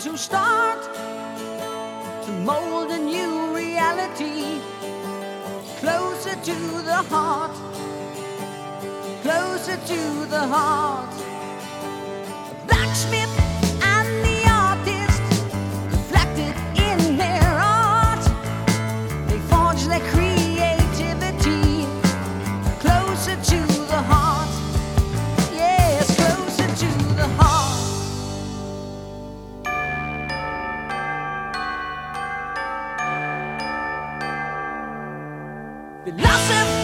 to start to mold a new reality, closer to the heart, closer to the heart. The blacksmith and the artist reflected in their art. They forge their creativity closer to the heart. Yes, closer to the heart. Philosophy